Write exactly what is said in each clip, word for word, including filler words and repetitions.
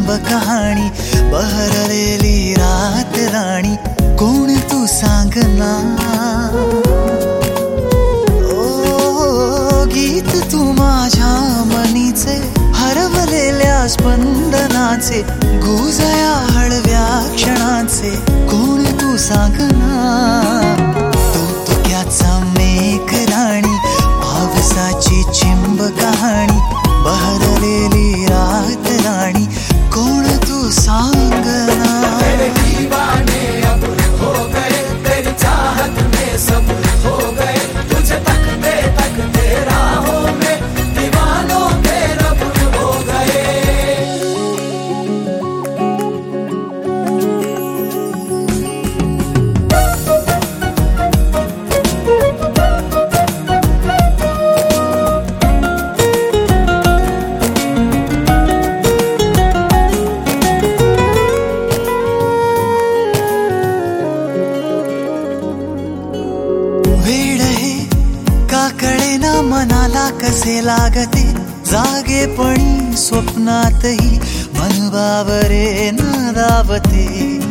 चिंब कहाणी बहरलेली रात राणी कोण तू सांगना ओ गीत तू माझ्या मनीचे हरवलेल्या स्पंदनाचे गुजया हळव्या क्षणाचे कोण तू सांगना तो तुक्याचा मेघ राणी पावसाची चिंब कहाणी बहरलेली रात राणी कोण तू सांगना मनाला कसे लागते जागेपणी स्वप्नातही मन बावरे नादावते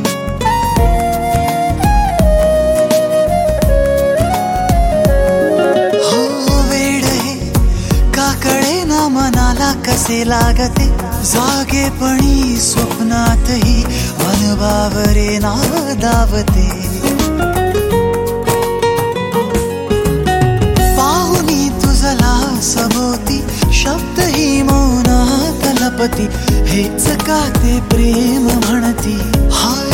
हो वेड हे का कळेना मनाला कसे लागते जागेपणी स्वप्नातही मन बावरे नादावते सभोवती शब्द ही मौनात लपती हेच का ते प्रेम म्हणती हाय